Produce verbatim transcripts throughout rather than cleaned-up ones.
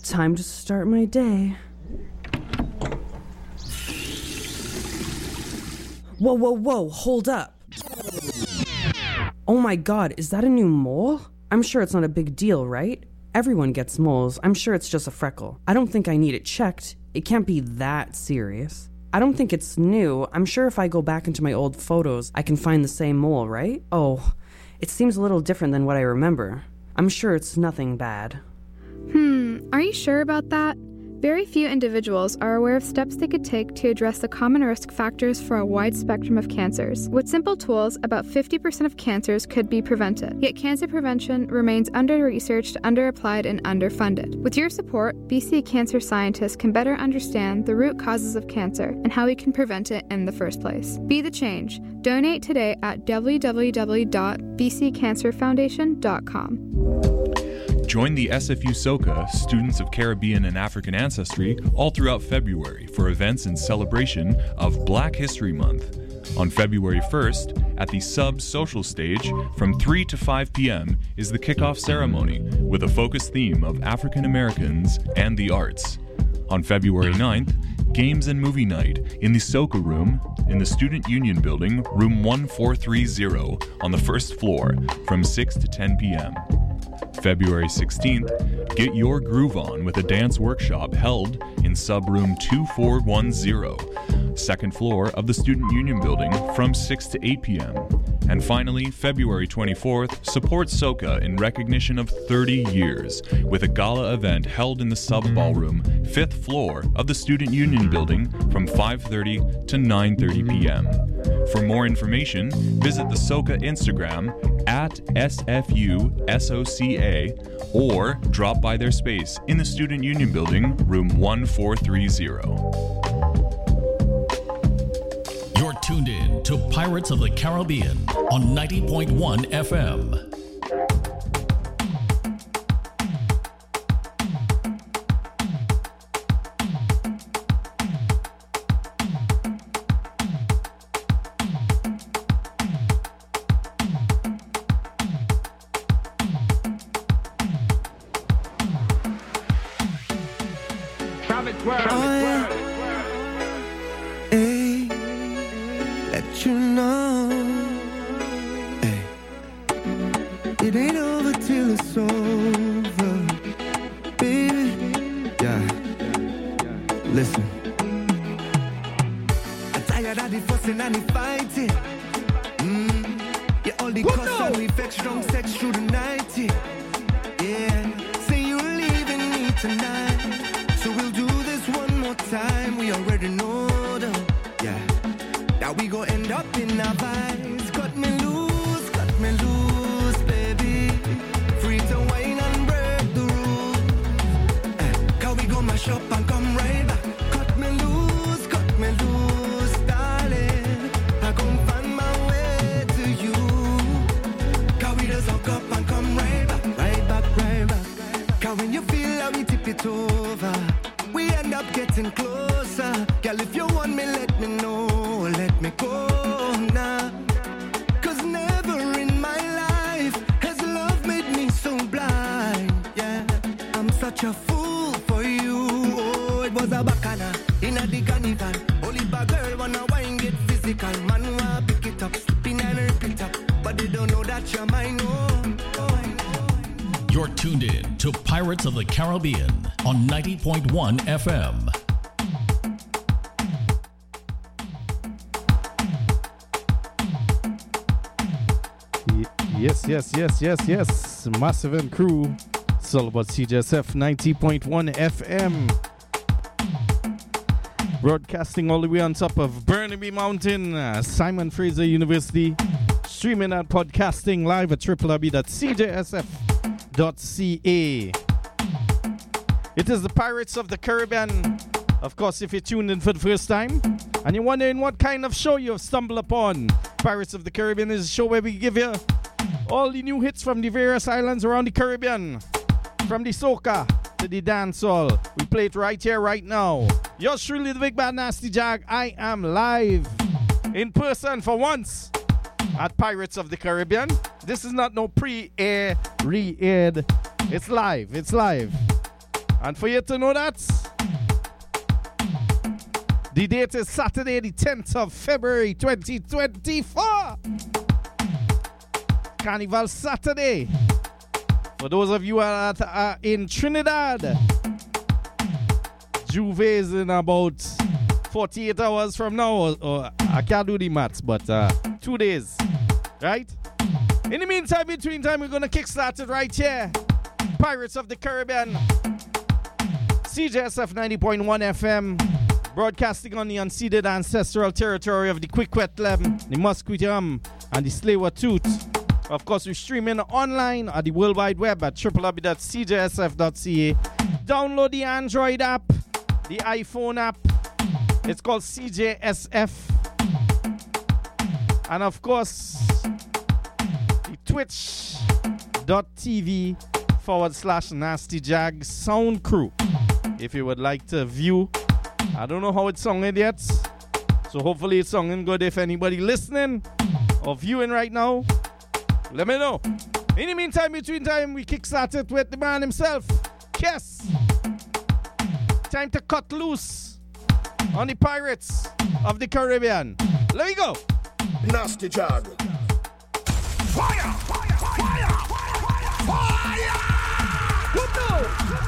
time to start my day. Whoa, whoa, whoa, hold up. Oh my god, is that a new mole? I'm sure it's not a big deal, right? Everyone gets moles. I'm sure it's just a freckle. I don't think I need it checked. It can't be that serious. I don't think it's new. I'm sure if I go back into my old photos, I can find the same mole, right? Oh, it seems a little different than what I remember. I'm sure it's nothing bad. Hmm, are you sure about that? Very few individuals are aware of steps they could take to address the common risk factors for a wide spectrum of cancers. With simple tools, about fifty percent of cancers could be prevented. Yet cancer prevention remains under-researched, under-applied, and underfunded. With your support, B C cancer scientists can better understand the root causes of cancer and how we can prevent it in the first place. Be the change. Donate today at w w w dot b c cancer foundation dot com. Join the S F U SoCA, Students of Caribbean and African Ancestry, all throughout February for events in celebration of Black History Month. On February first, at the Sub Social Stage, from three to five p.m. is the kickoff ceremony with a focused theme of African Americans and the arts. On February ninth, Games and Movie Night in the SoCA Room in the Student Union Building, room one four three zero, on the first floor, from six to ten p.m. February sixteenth, get your groove on with a dance workshop held in sub-room two four one zero, second floor of the Student Union Building, from six to eight p.m. And finally, February twenty-fourth, support SoCA in recognition of thirty years with a gala event held in the sub-ballroom, fifth floor of the Student Union Building, from five thirty to nine thirty p.m. For more information, visit the SoCA Instagram at S F U S O C A or drop by their space in the Student Union Building, room one four three zero. You're tuned in to Pirates of the Caribbean on ninety point one F M. You're tuned in to Pirates of the Caribbean on ninety point one F M. Yes, yes, yes, yes, yes. Massive and Crew. It's all about C J S F ninety point one F M. Broadcasting all the way on top of Burnaby Mountain, uh, Simon Fraser University. Streaming and podcasting live at w w w dot c j s f dot c a. It is the Pirates of the Caribbean. Of course, if you're tuned in for the first time and you're wondering what kind of show you've stumbled upon, Pirates of the Caribbean is a show where we give you all the new hits from the various islands around the Caribbean. From the soca to the dancehall. We play it right here, right now. Yours truly, the Big Bad Nasty Jag. I am live in person for once at Pirates of the Caribbean. This is not no pre-air, re-aired. It's live. It's live. And for you to know that, the date is Saturday, the tenth of February, twenty twenty-four. Carnival Saturday. For those of you who are at, uh, in Trinidad, Juve is in about forty-eight hours from now. Or, or I can't do the maths, but uh, two days, right? In the meantime, between time, we're going to kickstart it right here. Pirates of the Caribbean. C J S F ninety point one F M. Broadcasting on the unceded ancestral territory of the Kwikwetlem, the Musqueam, and the Tsleil-Waututh. Of course, we're streaming online at the World Wide Web at w w w dot c j s f dot c a. Download the Android app, the iPhone app. It's called C J S F. And of course, the twitch dot t v forward slash Nasty Jag Sound Crew. If you would like to view, I don't know how it's sounding yet, so hopefully it's sounding good. If anybody listening or viewing right now, let me know. In the meantime, between time, we kickstart it with the man himself, Kes. Time to cut loose on the Pirates of the Caribbean. Let me go. Nasty Jag. Fire! Fire! Fire! Fire! Fire! What the?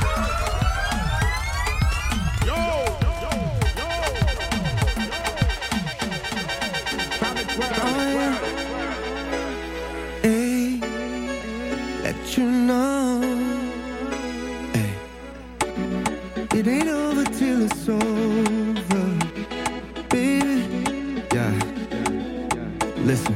You know, hey, it ain't over till it's over, baby. Yeah, listen.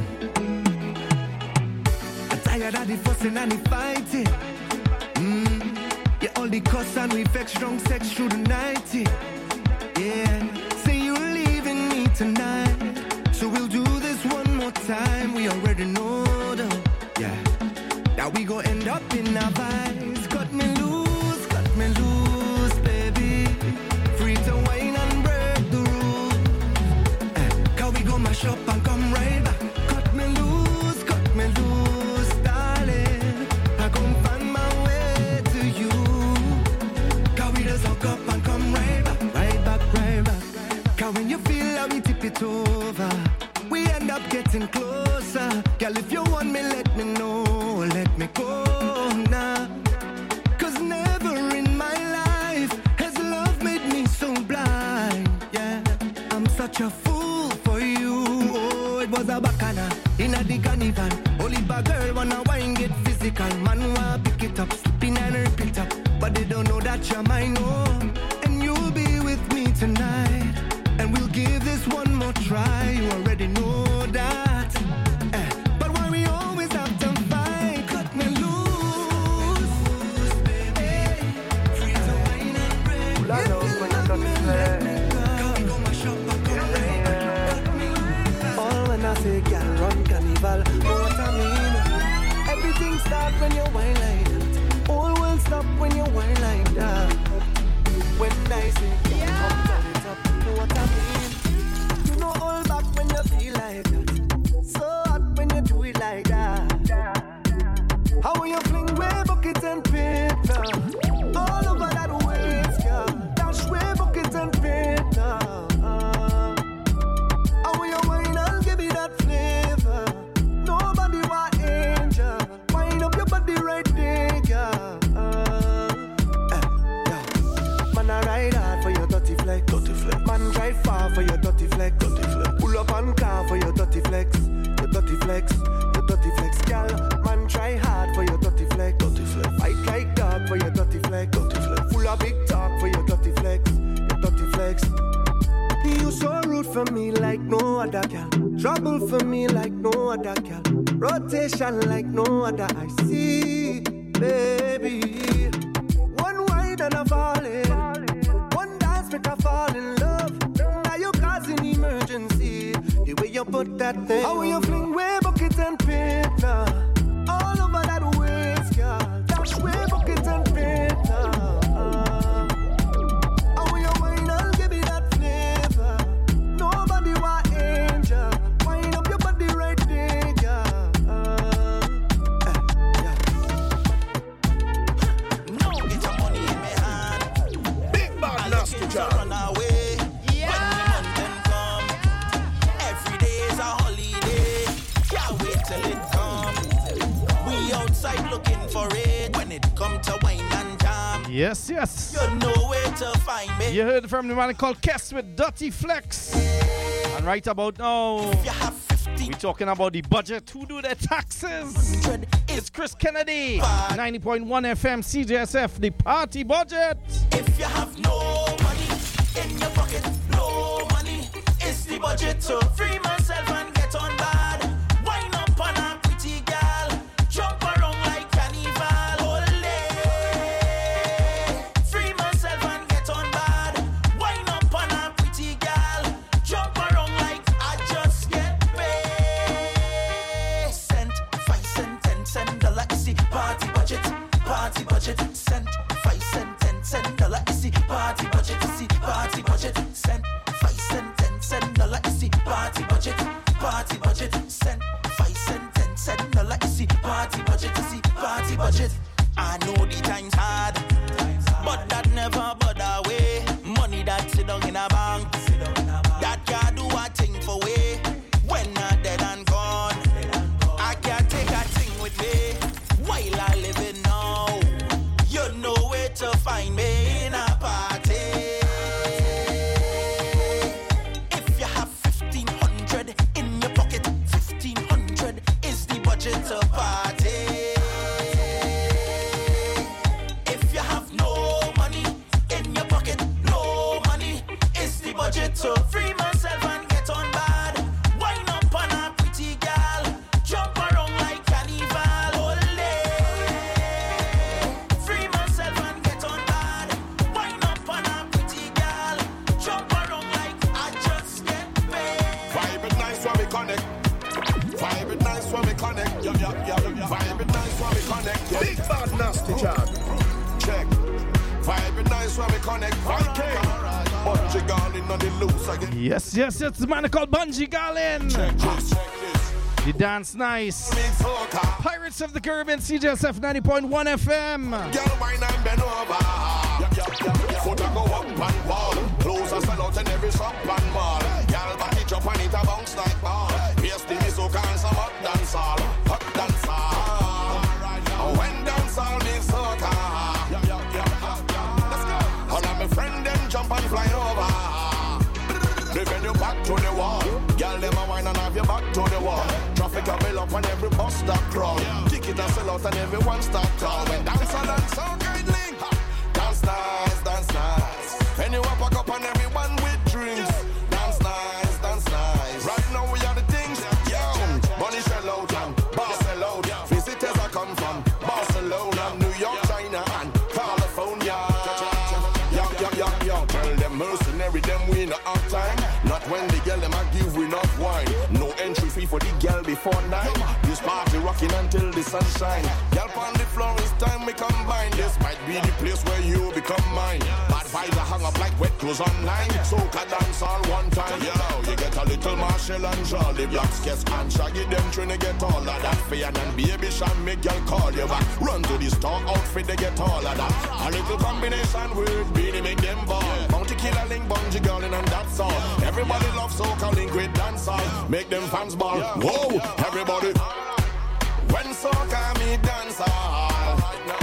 I'm tired of the fussing and the fighting. Mm. Yeah, all the cuss and we vex, strong sex through the night. Yeah, say you're leaving me tonight, so we'll do this one more time. We already know the, yeah. Now we gon' end up in our vibes. Cut me loose, cut me loose, baby. Free to wine and break the rules. Eh, Cause we gon' mash up and come right back. Cut me loose, cut me loose, darling. I gon' find my way to you. Cause we just hook up and come right back, right back, right back. Cause when you feel how we tip it over, we end up getting closer. Girl, if you want me, let me know. Let me go now. Cause never in my life has love made me so blind. Yeah, I'm such a fool for you. Oh, it was a bacana in a the carnival. Only bad girl wanna wine, get physical. Man wanna pick it up, slipping and repeat up. But they don't know that you're mine, oh. And you'll be with me tonight. And we'll give this one more try. You already know that. Eh. But why we always have to fight? Cut me loose, baby. Free to wine and break. If you love me, let me go. Go mash up and go right. All when I say, girl, run carnival. Know what I mean? Everything starts when you wine like that. All will stop when you wine like that. When I say, girl, come turn it up. Know what I mean? You know all back when you feel like that. So hot when you do it like that. How you fling way bucket and paper all over that waist, girl. Dash way bucket and paper. How you wine and give me that flavor. Nobody want angel. Wind up your body right there, girl. Man, I ride hard for your dirty flex. Dirty flex. Man, drive far for your dirty flex. Dirty flex. Pull up and car for your dirty flex. Your dirty flex. Your dirty flex, girl. Man, try hard for your dirty flex. Dirty flex. Fight like dog for your dirty flex. Dirty flex. Full of big talk for your dirty flex. Your dirty flex. You so rude for me like no other girl. Trouble for me like no other girl. Rotation like no other I see, baby. One wine and I'm falling. One dance make I fall in love. Now you causing emergency. The way you put that thing. How you fling way bucket and paint now. All over that waist, girl. Dash way bucket and paint now. How you wine and give me that flavor. Nobody want angel. Wind up your body right there, girl. Uh, yeah. No, it's a money in my hand. to wine and jam. Yes, yes. You know where to find me. You heard from the man called Kess with Dirty Flex. And right about now, If you have fifty, we're talking about the budget. Who do their taxes? It's Chris Kennedy. ninety point one F M C J S F, the party budget. if you have no money in your pocket, no money, it's the budget to free myself and get on bad. Wine up on a pretty girl, jump around like carnival. Ole, free myself and get on bad. Wine up on a pretty girl, jump around like I just get paid. Cent, five cent, ten cent, dollar is the party budget. Party budget, cent, five cent, ten cent, dollar is the party budget. Is the party budget, cent, five cent, ten cent, dollar is the party budget. Party budget, cent, five cent, ten cent, dollar is the party budget. Is the party budget. I know the times hard, but that never bother way. Money that sit down in a bank, that can't do a thing for way. When I'm dead and gone, I can't take a thing with me while I live in now. You know where to find me in a party. If you have fifteen hundred in your pocket, fifteen hundred is the budget to party. If you have no money in your pocket, no money is the budget to free myself and get on bad. Wine up on a pretty girl, jump around like carnival. Ole, free myself and get on bad. Wine up on a pretty girl, jump around like I just get paid. Vibe it nice when we connect. Vibe it nice when we connect. Yeah, yeah, yeah, yeah. Vibe it nice when we connect. Yeah. Big bad nasty job. Check. Vibe it nice when we connect. five K. But you gone in on the loose again. Yes, yes, it's the man called Bungie Garlin. Check this, check this. The dance nice. Big soca. Pirates of the Caribbean, C J S F ninety point one F M. Girl, wine and bend over. Yeah, yeah, yeah, yeah. Foot a go up and ball. Clothes a sell out in every shop and mall. Girl, back it up and it a bounce like ball. Yes, the soca and some hot dance all. Hot dance all. When dance all means soca. Yeah, yeah, yeah. Let's go. All of my friend them jump and fly over. They bend you back to the wall. Girl, them a wine and have your back to the wall. Traffic a bill up and every bus stop crawl. Kick it and sell out and everyone stop call. When dance all and soca it link. Dance nice, dance nice. And you up a cup and everyone with drinks. Dance nice, dance nice. Right now we are the things. Yo, money shell out and bar sell out. Visitors are come from Barcelona, New York, China and California. Yo, yo, yo, yo. Tell them mercenary, them we no have time. Not when the girl them a give we not wine. No entry fee for the girl before nine. This party rocking until the sunshine. Girl on the floor, it's time we combine. This might be the place where you become mine. Bad vibes are hung up like wet clothes online. Soca dance all one time. Yo, you get a little Marshall and Charlie Blacks, Kess and Shaggy. Them trying to get all of that. Fayan and Baby Shan make girl call you back. Run to the store outfit, they get all of that. A little combination with Beanie make them ball. Bounty Killer Link, Bungie Garlin and that's all. Everybody loves soca link with dancehall. Make them fans ball. Whoa, everybody. When soca me dancehall.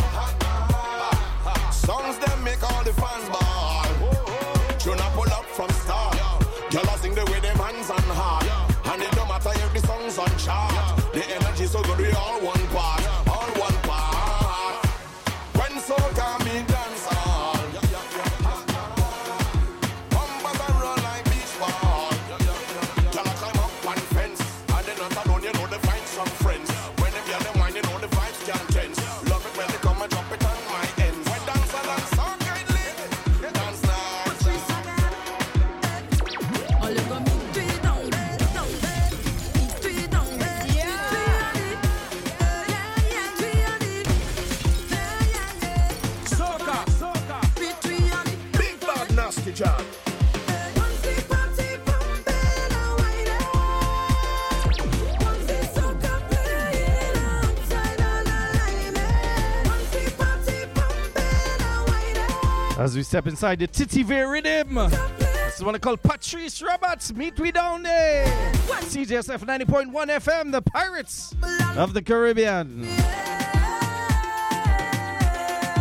Songs them make all the fans ball. Tune up pull up from start. Girl I sing the way them hands on heart. And it don't matter if the songs on chart. The energy so good we all one part. All one part. When soca me dancehall. Bumpers and roll like beach ball. Girl I climb up one fence. And then not alone you know they find some friends. When them girl them wine you know the vibes can't tense. Love it when they come and drop it on my ends. When dance and dance soca it lit. Dance nice. All you got me do it down there, down there. Do it down there. Yeah. Yeah, yeah, do it. Yeah, yeah, yeah. Soca, soca. Do it. Big bad nasty job. As we step inside the Titty Veer rhythm, this is one called Patrice Roberts. Meet we down there. C J S F ninety point one F M, the Pirates of the Caribbean.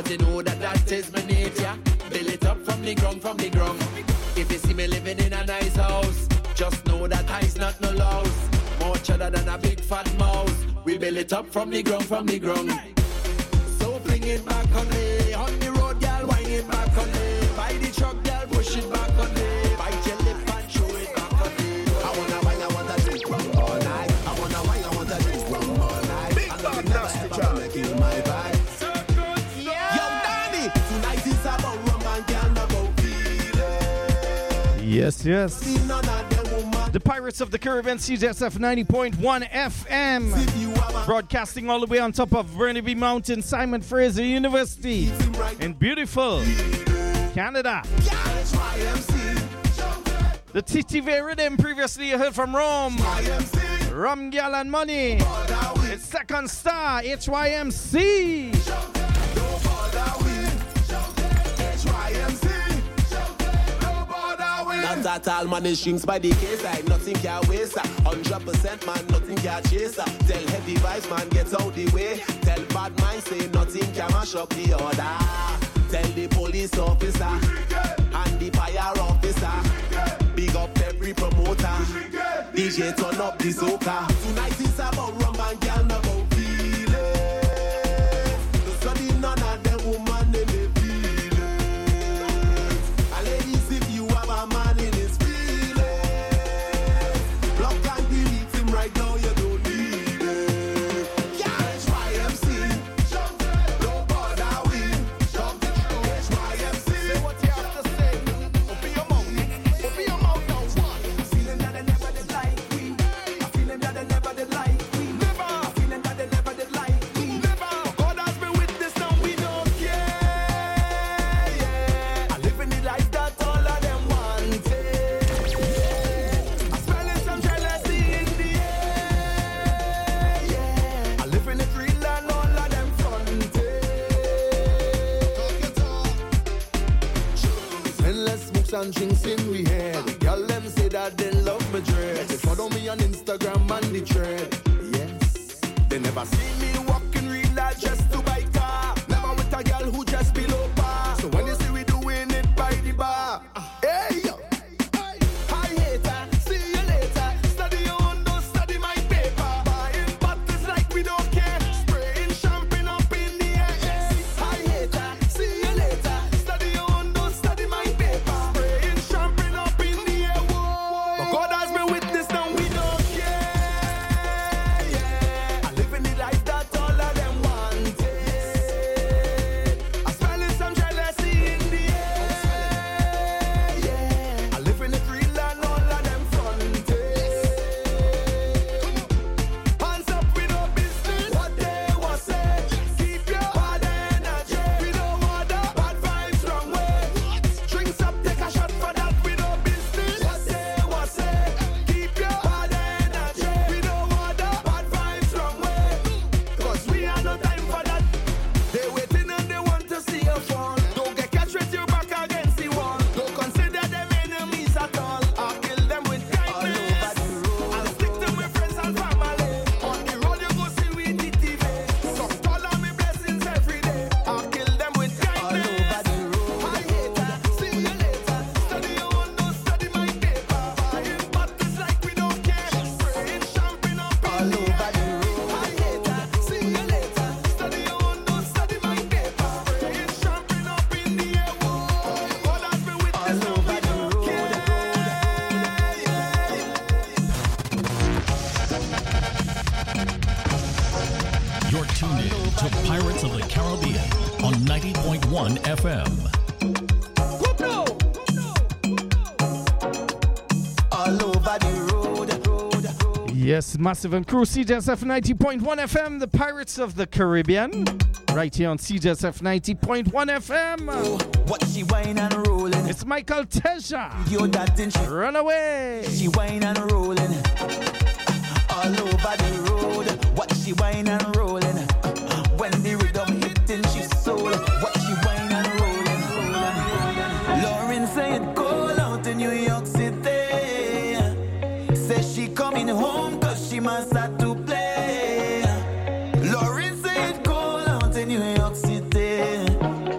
you know that that is my nature. Build it up from the ground, from the ground. If you see me living in a nice house, just know that I's not no louse. More cheddar than a big fat mouse. We build it up from the ground, from the ground. So bring it back on me. On the road, girl, wind it back on me. By the truck, girl, push it back on me. Bite your lip and show it back on me. I wanna wine, I wanna drink rum all night. I wanna wine, I wanna drink rum all night. Big bad nasty child. Kill my vibe. So good, yeah. Yo, Danny, tonight is about rum and girl, about feeling. Yes, yes. The Pirates of the Caribbean, C J S F ninety point one F M. Broadcasting all the way on top of Burnaby Mountain, Simon Fraser University in beautiful Canada. The T T V rhythm, previously you heard from Rome. Rum, Gal and Money. It's Second Star, H Y M C. Not that all money strings by the case, like nothing can waste. Hundred percent man, nothing can chase. Tell heavy vibes man, get out the way. Tell bad mind say nothing can mash up the order. Tell the police officer and the fire officer. Big up every promoter. D J turn up the soca. Tonight is about rum and girl, not about feeling. The study none of them woman they may feel it. And ladies, if you have a man in his feelings, block and delete him right now, you don't need it. Yeah, H Y M C. Don't bother with. H Y M C. Say what you have to say. Open your mouth. Open your mouth now. I'm feeling that they never did like we. I'm feeling that they never did like we. Never. I'm feeling that they never did like we. Never. God has been with this now, we don't care. Yeah. I'm living the life that all of them wanted. I'm smelling some jealousy in the air. Yeah. I'm living it real and all of them fronted. Endless smokes and drinks in we head. Y'all them say that they love my dread. They follow me on Instagram and the thread. Yes. They never see me walking real life just to buy car. Never with a girl who just below par. So when you see we doing it by the bar, hey yo. Hi hater, see you later. Study your own, don't study my paper. Buying bottles like we don't care. Spraying champagne up in the air. Hi hater, see you later. Study your own, don't study my paper. Spraying champagne up in the air. Whoa. But God has been with this now, we don't care. Yeah. I'm living the life that all of them wanted. I'm smelling some jealousy in the air. Yeah. I'm living it real and all of them fronted. Hands up, we no business. What they was say. Keep your bad energy. We don't want that bad vibes wrong way. Drinks up, take a shot for that. We no business. What they was say. Keep your bad energy. We don't want that bad vibes wrong way. Cause we have no time for that. They waiting and they want to see you fall. Don't get catch with your back against the wall. Don't consider them enemies at all. I'll kill them with kindness. I'll stick to my friends and family. On the road you go see we T T V. So call on me blessings every day. I'll kill them with kindness. Hi hater, see you later. Study your own, don't study my paper. Buying bottles like we don't care. Spraying champagne up in the air. Hi hater, see you later. Study your own, don't study my paper. Spraying champagne up in the air. Whoa. God has been with us now, we don't care. You're tuned in to Pirates of the Caribbean on ninety point one F M. All over the road. Yes, Massive and Crew, C J S F ninety point one F M, the Pirates of the Caribbean. Right here on C J S F ninety point one F M. What she whine and rolling? It's Michael Teja. Yo, that thing she Runaway. she whine and rolling. All over the road. What she whine and rolling? When the rhythm hitting she soul. What she whine and rolling? Lauren said call out in New York City. Says she coming home cause she must have to play. Lauren said call out in New York City.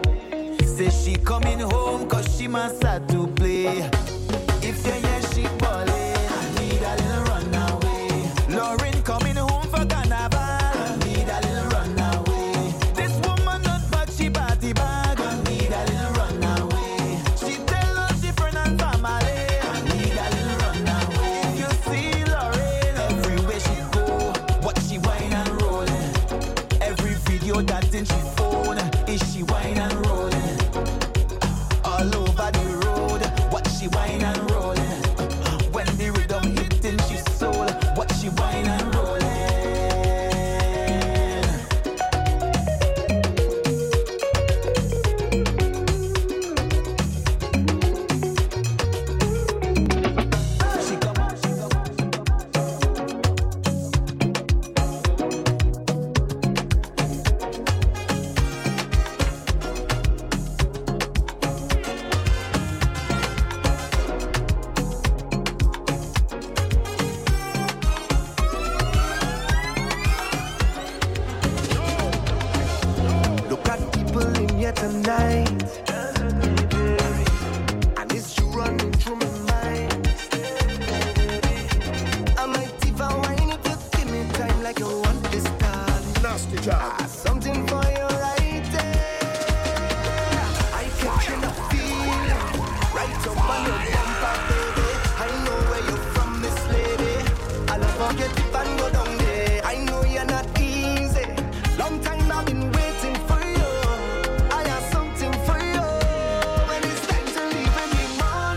tonight. And it's you running through my mind. I might even whine if you give me time like you want this time. Nasty job. Ah, something for you right there. I catching a feeling right up on your bumper, baby. I know where you're from, Miss Lady. I'll forget if I go down there. I know you're not easy. Long time I've been waiting for you. I have something for you. When it's time to leave in the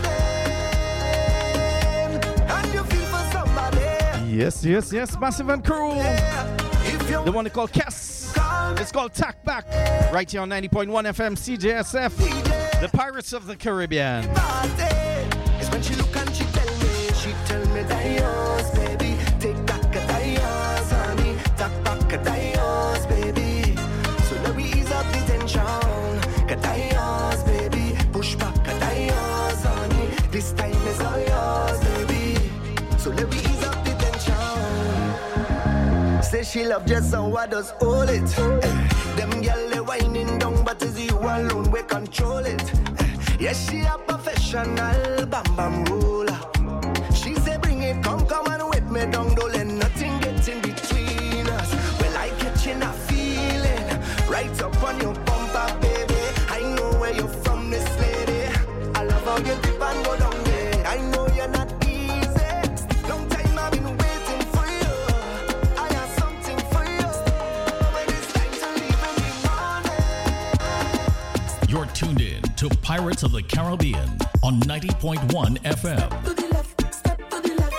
morning, and you feel for somebody. Yes, yes, yes, Massive and Crew. If you The one they call Kess. It's called Tack Back. Right here on ninety point one F M C J S F. The Pirates of the Caribbean. It's when she look and she tell me, she tell me that yours, baby. Take back a dios, honey. Take back a dios, baby. So let me ease up the tension. Dios, baby. Push back a dios, honey. This time is all yours, baby. So let me ease up the tension. Say she love just so I does hold it. Eh, them gyal they whining down, but it's you alone we control it. Eh, yes, she a professional bam bam roller. She say bring it, come come and wet me down, don't let nothing get in between us. Well, I catching a feeling right up on your bumper, baby. I know where you're from, Miss Lady. I love how you dip and go down there. I know you're not easy. Long time I've been waiting for you. I have something for you. When it's time to leave in the morning. You're tuned in to Pirates of the Caribbean on ninety point one F M. To the left, step to the left.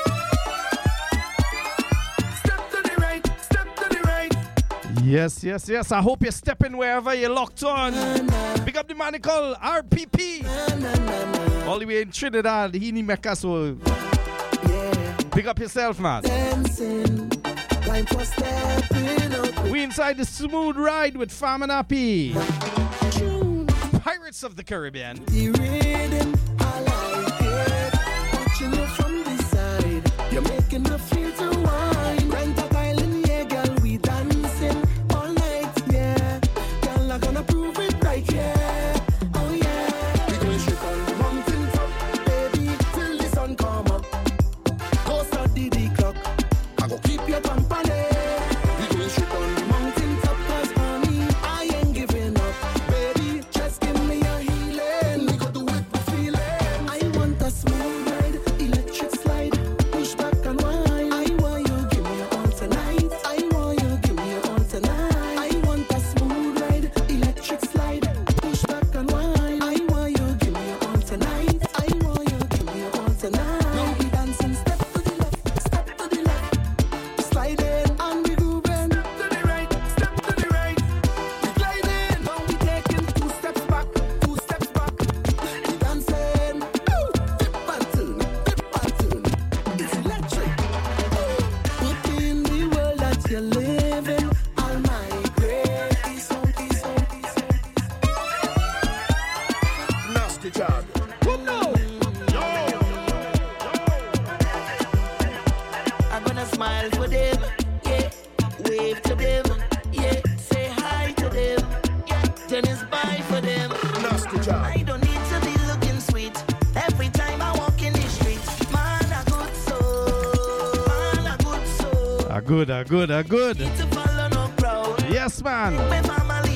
Step to the right, step to the right. Yes, yes, yes. I hope you're stepping wherever you're locked on. Pick up the man called R P P. All the way in Trinidad, Heaney Mecca. So pick up yourself, man. Dancing, like for stepping up. We inside the smooth ride with Farm and Happy. Pirates of the Caribbean. The rhythm, I like it. Watching you from the side, you're making me feel to wine. Rent a island, yeah, girl, we dancing all night, yeah. Girl, I'm gonna prove it right, yeah. Oh yeah. We going straight on the mountain top, baby, till the sun come up. Go study the clock, I go keep your company. We going straight on the mountain top, 'cause honey, I ain't giving up, baby. Just give me a healing. We go do it for feeling. I want a smooth ride, electric slide, push back and whine. I want you give me all tonight. I want you give me all tonight. I want a smooth ride, electric slide, push back and whine. I want you give me all tonight. I want you give me all tonight. Now we dancing step to the left, step to the left, sliding and we grooving. Step to the right, step to the right, we gliding. Now we taking two steps back, two steps back. We dancing, ooh, dip and turn, dip and turn. It's electric. Within the world that you're living, all my great peace on, peace on, peace on. Nasty job. I'm gonna smile for them, yeah. Wave to them, yeah. Say hi to them, yeah. Then it's bye for them. Nasty job. I don't need to be looking sweet every time I walk in the street. Man, a good soul, man, a good soul. A good, a good, a good. To follow no crowd. Yes, man. My family